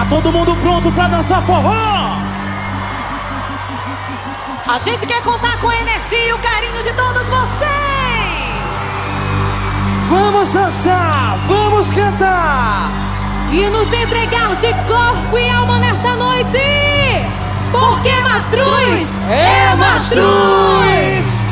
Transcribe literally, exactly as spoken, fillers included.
Tá todo mundo pronto pra dançar forró? A gente quer contar com a energia e o carinho de todos vocês. Vamos dançar, vamos cantar e nos entregar de corpo e alma nesta noite. Porque Mastruz é Mastruz.